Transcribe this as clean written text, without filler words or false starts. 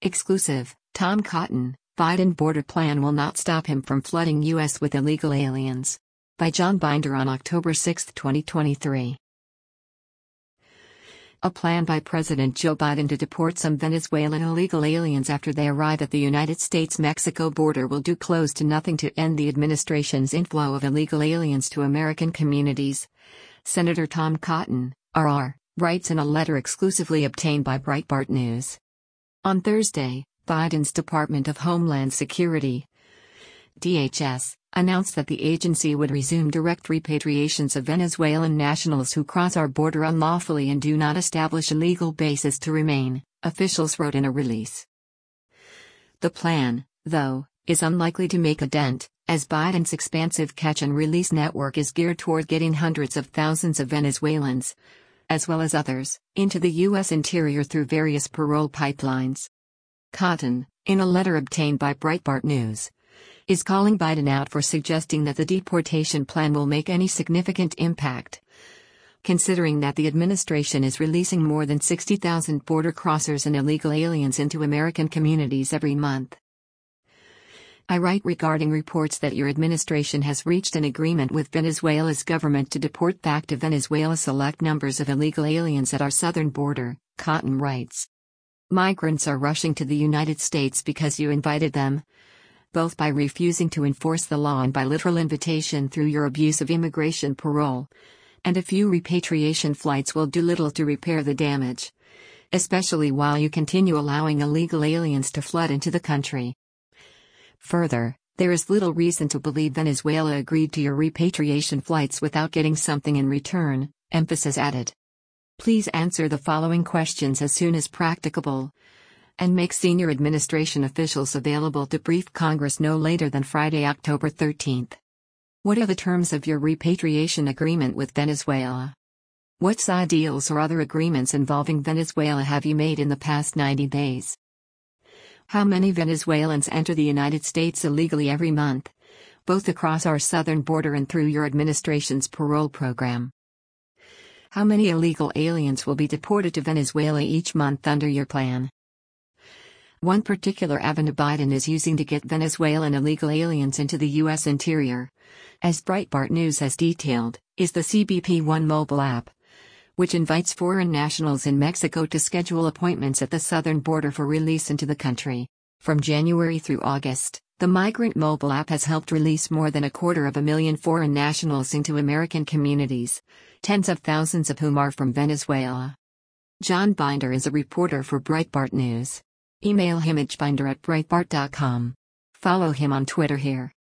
Exclusive, Tom Cotton, Biden border plan will not stop him from flooding U.S. with illegal aliens. By John Binder on October 6, 2023. A plan by President Joe Biden to deport some Venezuelan illegal aliens after they arrive at the United States-Mexico border will do close to nothing to end the administration's inflow of illegal aliens to American communities. Senator Tom Cotton, RR, writes in a letter exclusively obtained by Breitbart News. On Thursday, Biden's Department of Homeland Security, DHS, announced that the agency would resume direct repatriations of Venezuelan nationals who cross our border unlawfully and do not establish a legal basis to remain, officials wrote in a release. The plan, though, is unlikely to make a dent, as Biden's expansive catch and release network is geared toward getting hundreds of thousands of Venezuelans, as well as others, into the U.S. interior through various parole pipelines. Cotton, in a letter obtained by Breitbart News, is calling Biden out for suggesting that the deportation plan will make any significant impact, considering that the administration is releasing more than 60,000 border crossers and illegal aliens into American communities every month. I write regarding reports that your administration has reached an agreement with Venezuela's government to deport back to Venezuela select numbers of illegal aliens at our southern border, Cotton writes. Migrants are rushing to the United States because you invited them, both by refusing to enforce the law and by literal invitation through your abuse of immigration parole, and a few repatriation flights will do little to repair the damage, especially while you continue allowing illegal aliens to flood into the country. Further, there is little reason to believe Venezuela agreed to your repatriation flights without getting something in return, emphasis added. Please answer the following questions as soon as practicable, and make senior administration officials available to brief Congress no later than Friday, October 13. What are the terms of your repatriation agreement with Venezuela? What side deals or other agreements involving Venezuela have you made in the past 90 days? How many Venezuelans enter the United States illegally every month, both across our southern border and through your administration's parole program? How many illegal aliens will be deported to Venezuela each month under your plan? One particular avenue Biden is using to get Venezuelan illegal aliens into the U.S. interior, as Breitbart News has detailed, is the CBP-1 mobile app, which invites foreign nationals in Mexico to schedule appointments at the southern border for release into the country. From January through August, the migrant mobile app has helped release more than 250,000 foreign nationals into American communities, tens of thousands of whom are from Venezuela. John Binder is a reporter for Breitbart News. Email him at binder@breitbart.com. Follow him on Twitter here.